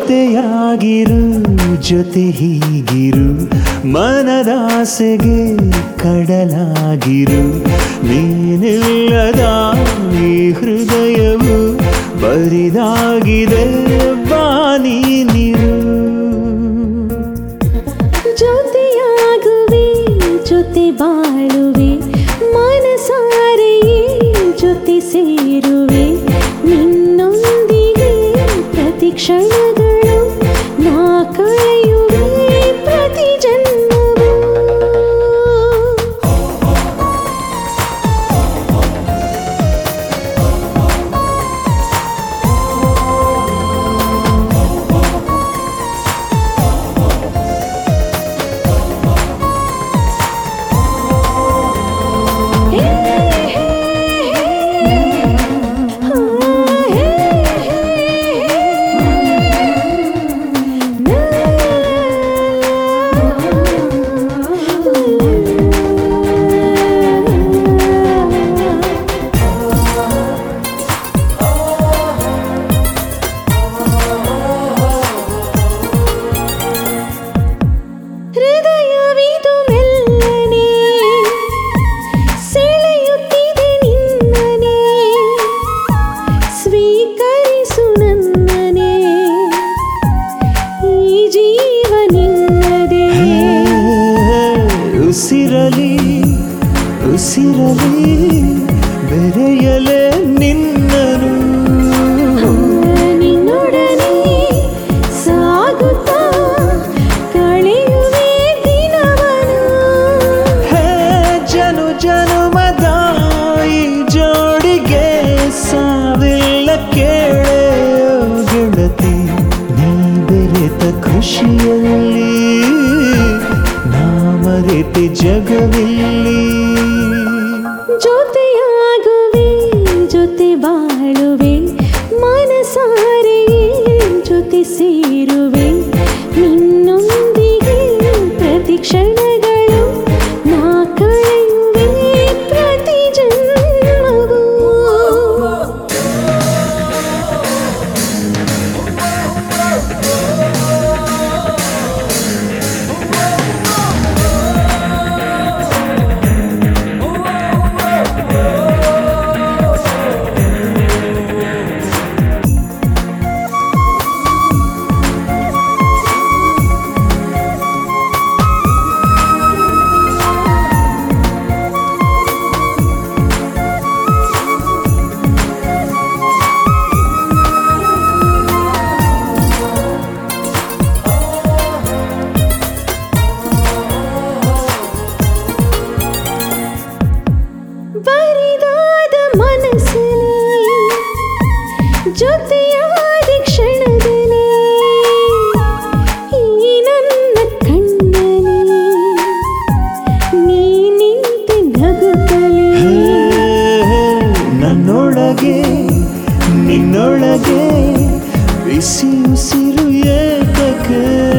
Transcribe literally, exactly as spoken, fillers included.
ಜೊತೆಯಾಗಿರು ಜೊತೆ ಹೀಗಿರು ಮನದಾಸೆಗೆ ಕಡಲಾಗಿರು ನೀನಿಲ್ಲದ ಈ ಹೃದಯವು ಬರಿದಾಗಿದೆ ಬಾನಿ ನೀರು ಜೊತೆಯಾಗುವೆ ಜೊತೆ ಬಾಳುವೆ ಮನಸಾರೆ ಜೊತೆ ಸೇರುವೆ ನಿನ್ನೊಂದಿಗೆ ಪ್ರತಿ ಕ್ಷಣಗಳು ನಾ ಕಳೆಯುವೆ ಪ್ರತಿ ಜನ್ಮವು ಹೃದಯವಿದು ಮೆಲ್ಲನೆ ಸೆಳೆಯುತ್ತಿದೆ ನಿನ್ನನೆ ಸ್ವೀಕರಿಸು ನನ್ನನೆ ಈ ಜೀವ ನಿನ್ನದೇ ಉಸಿರಲಿ ಉಸಿರಲಿ ಬೆರೆಯಲೇ ನಿನ್ನನು ನಿನ್ನೊಡನೆ ಸಾಗುತ್ತಾ ಕಳೆಯುವೆ ದಿನವನು ಹೇ ಜನು ಜನುಮದ ಈ ಜೋಡಿಗೆ ಸಾವಿಲ್ಲ ಕೇಳೆ ಗೆಳತಿ ನೀ ಬೆರೆತ ಖುಷಿಯಲ್ಲಿ ನಾ ಮರೆತೆ ಜಗವಿಲ್ಲಿ ಜೊತೆಯಾಗುವೆ ಜೊತೆ ಬಾಳುವೆ ಮನಸಾರೆ ಜೊತೆ ಸೇರುವೆ ನಿನ್ನೊಂದಿಗೆ ಪ್ರತಿ ಕ್ಷಣಗಳು ನಾ ಕಳೆಯುವೆ ಪ್ರತಿ ಜನ್ಮವು ಬರಿದಾದ ಮನಸ್ಸಲ್ಲಿ ಜೊತೆಯಾದ ಕ್ಷಣದಲ್ಲಿ ಈ ನನ್ನ ಕಣ್ಣಲ್ಲಿ ನೀ ನಿಂತೆ ನಗುತ್ತಲೇ ನನ್ನೊಳಗೆ ನಿನ್ನೊಳಗೆ ಬಿಸಿ ಉಸಿರು ಏತಕ್ಕೆ